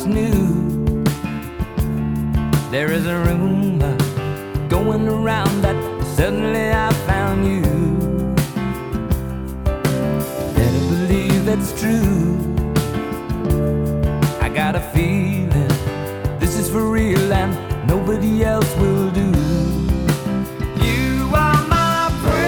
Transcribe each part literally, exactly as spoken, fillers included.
always knew there is a rumor going around that suddenly I found you. Better believe it's true. I got a feeling this is for real and nobody else will do. You are my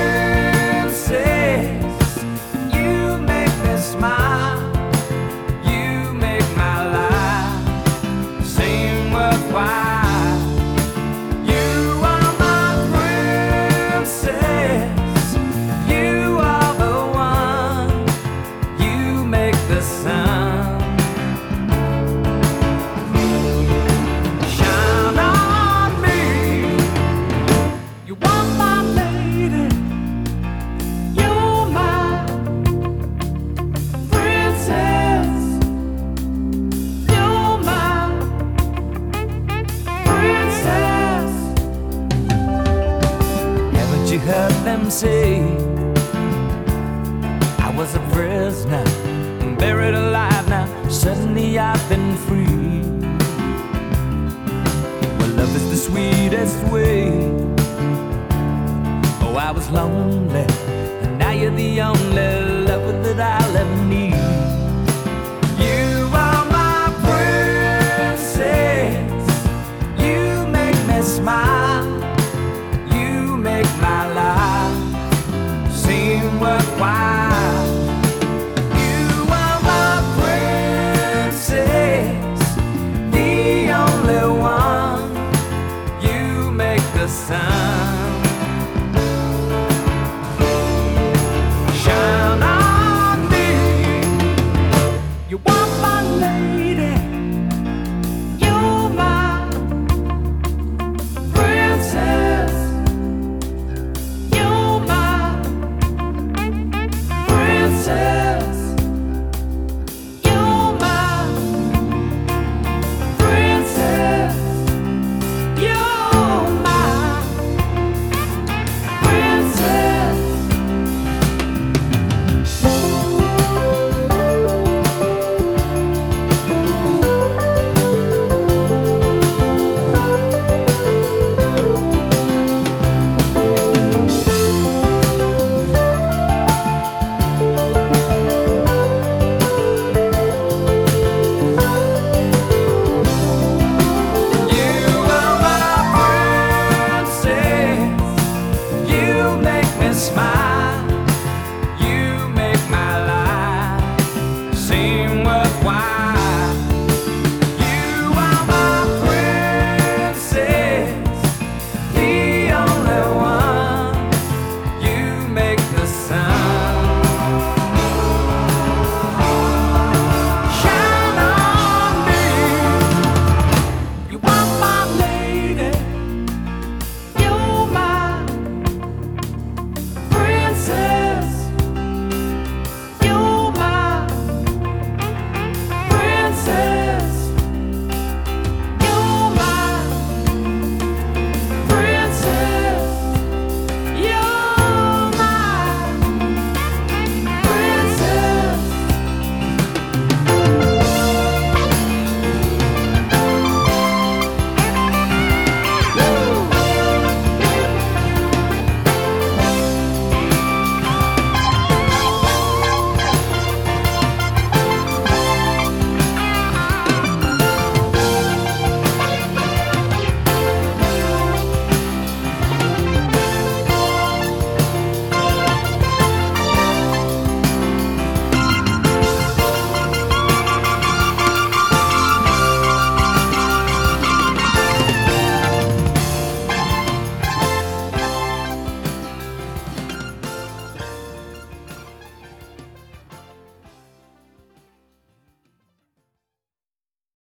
princess. You make me smile. You make my life seem worthwhile. You are my princess. You are the one. You make the sun shine on me. You are my lady. You're my princess. You're my princess. Haven't you heard them say I was a prisoner, buried alive? Now suddenly I've been free. Well, love is the sweetest way. Oh, I was lonely, and now you're the only lover that I'll ever need. You are my princess. You make me smile. You make my life seem worthwhile. You are my princess, the only one. You make the sun